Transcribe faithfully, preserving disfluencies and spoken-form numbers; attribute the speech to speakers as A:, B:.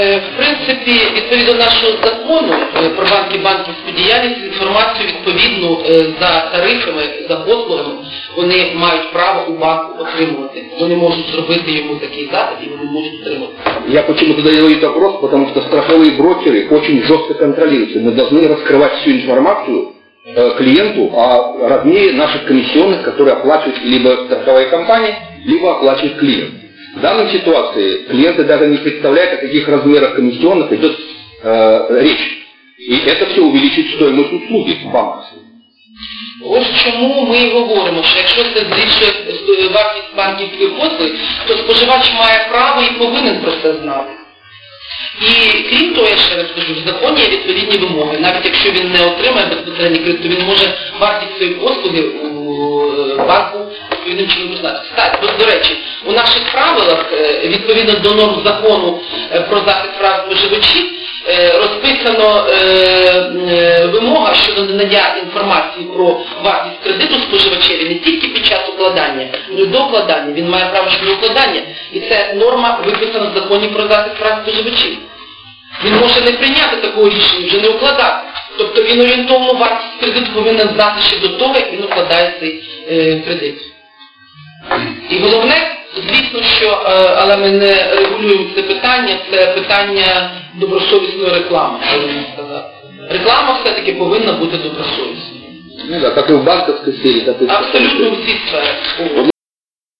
A: В принципі, відповідно нашого закону про банки і банківську діяльність, інформацію відповідну за тарифами, за послугами, вони мають право у банку отримувати. Вони можуть зробити йому такий запит і вони можуть отримати.
B: Я почему-то задаю этот вопрос, потому что страховые брокеры очень жестко контролируются. Мы должны раскрывать всю информацию э, клиенту о размере наших комиссионных, которые оплачивает либо страховая компания, либо оплачивает клиент. В данной ситуации клиенты даже не представляют, о каких размерах комиссионных идет э, речь. И это все увеличит стоимость услуги банковской.
A: Ось чому ми і говоримо, що якщо це збільшує вартість банківської послуги, то споживач має право і повинен про це знати. І крім того, я ще раз кажу, в законі є відповідні вимоги. Навіть якщо він не отримає безпосередній кредит, то він може вартість цієї послуги у банку відповідним чином узнати. Бо, до речі, у наших правилах, відповідно до норм закону про захист прав споживачів, розписано вимога щодо надання інформації про вартість кредиту споживачеві не тільки під час укладання, але й до укладання. Він має право щодо укладання. І це норма виписана в законі про захист прав споживачів. Він може не прийняти такого рішення, вже не укладати. Тобто він орієнтовну вартість кредиту повинен знати ще до того, як він укладає цей е, кредит. І головне, звісно, що, е, але ми не регулюємо це питання, це питання добросовісної реклами, повинна сказати. Реклама все-таки повинна бути добросовісною.
B: Ну да, как и в банковской сфере, так и в...
A: Абсолютно у всіх сферах.